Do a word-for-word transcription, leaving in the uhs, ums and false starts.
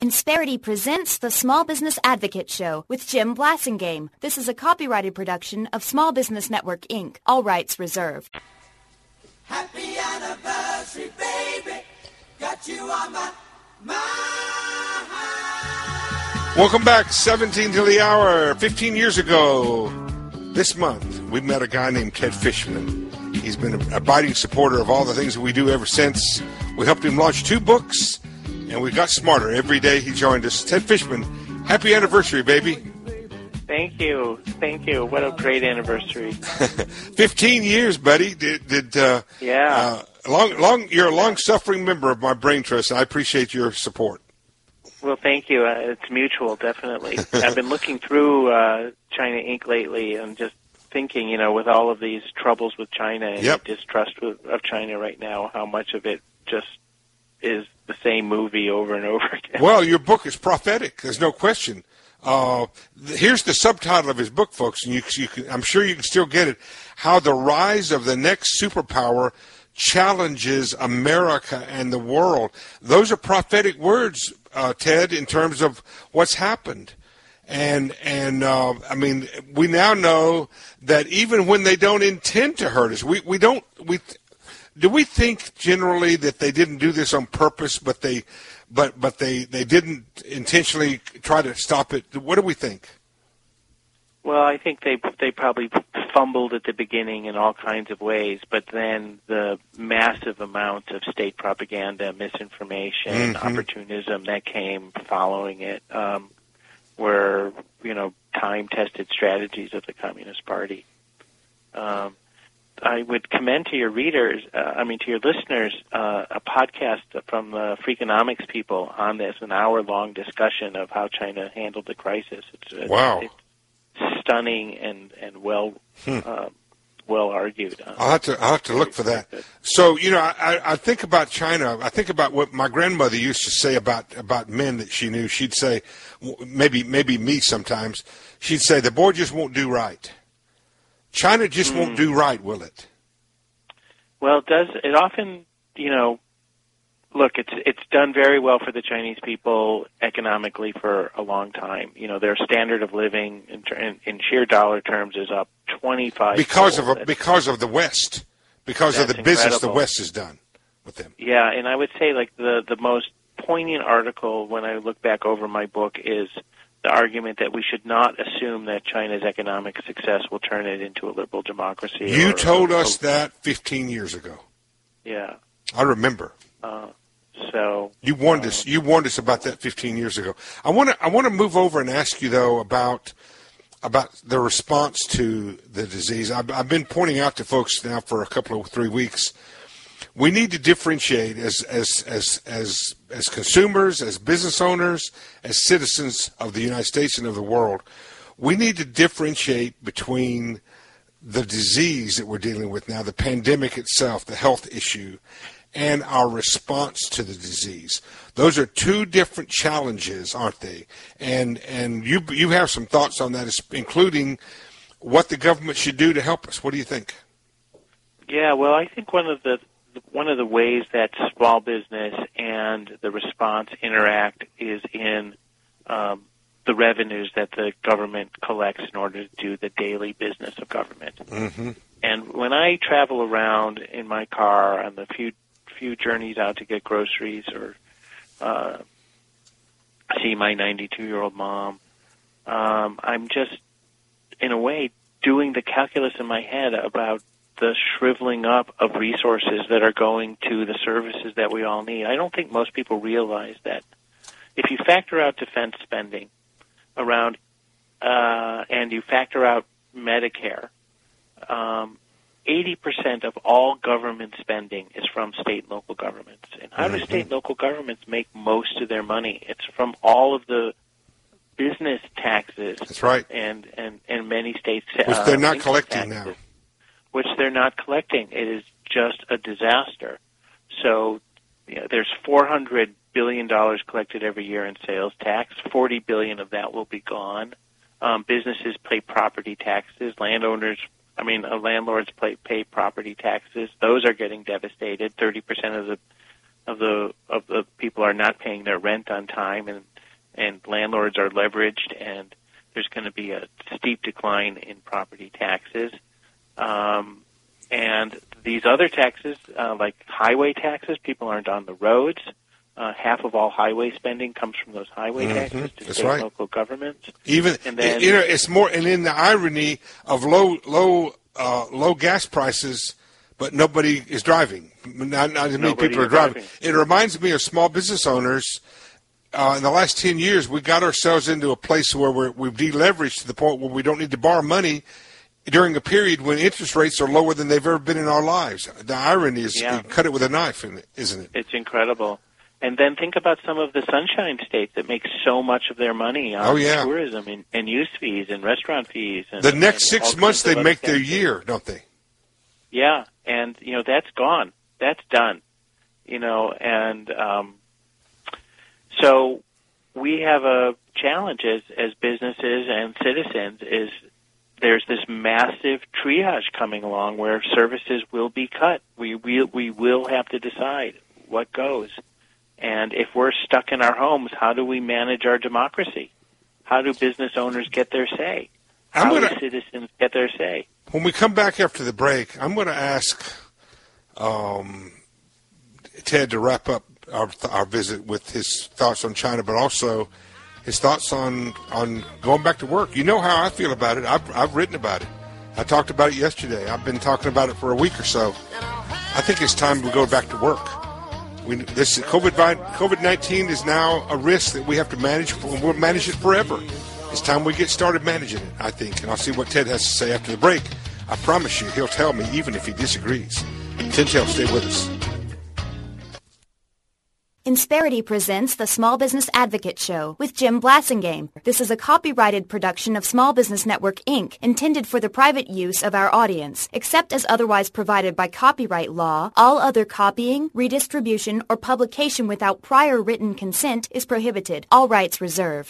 Insperity presents the Small Business Advocate Show with Jim Blasingame. This is a copyrighted production of Small Business Network, Incorporated. All rights reserved. Happy anniversary, baby. Got you on my mind. Welcome back. seventeen to the hour. fifteen years ago, this month, we met a guy named Ted Fishman. He's been an abiding supporter of all the things that we do ever since. We helped him launch two books, and we got smarter every day he joined us. Ted Fishman, happy anniversary, baby. Thank you. Thank you. What a great anniversary. Fifteen years, buddy. Did, did uh, yeah. Uh, long, long. You're a long-suffering member of my brain trust, and I appreciate your support. Well, thank you. Uh, it's mutual, definitely. I've been looking through uh, China Incorporated lately and just thinking, you know, with all of these troubles with China and yep. distrust with, of China right now, how much of it just is the same movie over and over again. Well, your book is prophetic. There's no question. Uh, here's the subtitle of his book, folks, and you, you can, I'm sure you can still get it. How the Rise of the Next Superpower Challenges America and the World. Those are prophetic words, uh, Ted, in terms of what's happened. And, and uh, I mean, we now know that even when they don't intend to hurt us, we, we don't, we, do we think generally that they didn't do this on purpose, but they, but, but they, they didn't intentionally try to stop it? What do we think? Well, I think they they probably fumbled at the beginning in all kinds of ways, but then the massive amount of state propaganda, misinformation, mm-hmm. opportunism that came following it um, were, you know, time-tested strategies of the Communist Party. Um, I would commend to your readers, uh, I mean, to your listeners, uh, a podcast from the Freakonomics people on this, an hour-long discussion of how China handled the crisis. It's, it's, wow. It's, stunning and and well hmm. uh, well argued. Uh, I'll have to I'll have to look for that. So you know, I, I think about China. I think about what my grandmother used to say about about men that she knew. She'd say, maybe maybe me sometimes. She'd say, the boy just won't do right. China just mm. won't do right, will it? Well, it does it often? You know. Look, it's it's done very well for the Chinese people economically for a long time. You know, their standard of living in, in, in sheer dollar terms is up twenty-five because of a, because of the West, because of the business incredible. the West has done with them. Yeah, and I would say like the the most poignant article when I look back over my book is the argument that we should not assume that China's economic success will turn it into a liberal democracy. You or, told or, us that fifteen years ago. Yeah, I remember. Uh, So you warned um, us. You warned us about that fifteen years ago. I want to. I want to move over and ask you though about about the response to the disease. I've, I've been pointing out to folks now for a couple of three weeks. We need to differentiate as as as as as consumers, as business owners, as citizens of the United States and of the world. We need to differentiate between the disease that we're dealing with now, the pandemic itself, the health issue, and our response to the disease. Those are two different challenges, aren't they? And and you you have some thoughts on that, including what the government should do to help us. What do you think? Yeah, well, I think one of the one of the ways that small business and the response interact is in um, the revenues that the government collects in order to do the daily business of government. Mm-hmm. And when I travel around in my car on the few few journeys out to get groceries or uh, see my ninety-two-year-old mom, um, I'm just, in a way, doing the calculus in my head about the shriveling up of resources that are going to the services that we all need. I don't think most people realize that if you factor out defense spending around uh, and you factor out Medicare, um, eighty percent of all government spending is from state and local governments. And how do state and local governments make most of their money? It's from all of the business taxes. That's right. And, and, and many states... Which uh, they're not collecting taxes, now. Which they're not collecting. It is just a disaster. So you know, there's four hundred billion dollars collected every year in sales tax. forty billion dollars of that will be gone. Um, businesses pay property taxes. Landowners... I mean, uh, landlords pay, pay property taxes. Those are getting devastated. Thirty percent of the of the of the people are not paying their rent on time, and and landlords are leveraged, and there's going to be a steep decline in property taxes. Um, and these other taxes, uh, like highway taxes, people aren't on the roads. Uh, half of all highway spending comes from those highway Mm-hmm. taxes to That's state right. and local governments. Even And then- you know, it's more, and in the irony of low, low, uh, low gas prices, but nobody is driving. Not, not as many Nobody people are is driving. driving. It reminds me of small business owners. Uh, in the last ten years, we got ourselves into a place where we're, we've deleveraged to the point where we don't need to borrow money during a period when interest rates are lower than they've ever been in our lives. The irony is, Yeah. you cut it with a knife, isn't it? It's incredible. And then think about some of the sunshine states that make so much of their money on Oh, yeah. tourism and, and use fees and restaurant fees. And, The next and all six months, kinds of they other make their taxes. year, don't they? Yeah, and you know that's gone. That's done. You know, and um, so we have a challenge as as businesses and citizens. Is there's this massive triage coming along where services will be cut. We we we will have to decide what goes. And if we're stuck in our homes, how do we manage our democracy? How do business owners get their say? I'm How gonna- do citizens get their say? When we come back after the break, I'm going to ask um, Ted to wrap up our, our visit with his thoughts on China, but also his thoughts on, on going back to work. You know how I feel about it. I've, I've written about it. I talked about it yesterday. I've been talking about it for a week or so. I think it's time we go back to work. We, this COVID nineteen is now a risk that we have to manage, and we'll manage it forever. It's time we get started managing it, I think. And I'll see what Ted has to say after the break. I promise you, he'll tell me, even if he disagrees. Tintel, stay with us. Insperity presents the Small Business Advocate Show with Jim Blasingame. This is a copyrighted production of Small Business Network, Incorporated, intended for the private use of our audience. Except as otherwise provided by copyright law, all other copying, redistribution, or publication without prior written consent is prohibited. All rights reserved.